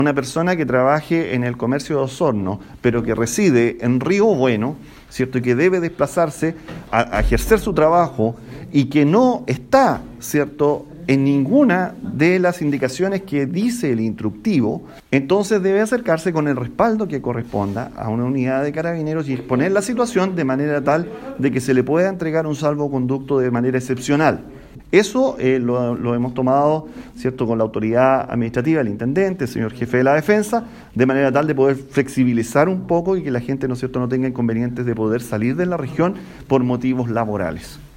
Una persona que trabaje en el comercio de Osorno, pero que reside en Río Bueno, ¿cierto? Y que debe desplazarse a ejercer su trabajo y que no está, ¿cierto?, en ninguna de las indicaciones que dice el instructivo, entonces debe acercarse con el respaldo que corresponda a una unidad de carabineros y exponer la situación de manera tal de que se le pueda entregar un salvoconducto de manera excepcional. Eso lo hemos tomado, ¿cierto?, con la autoridad administrativa, el intendente, el señor jefe de la defensa, de manera tal de poder flexibilizar un poco y que la gente, ¿no es cierto?, no tenga inconvenientes de poder salir de la región por motivos laborales.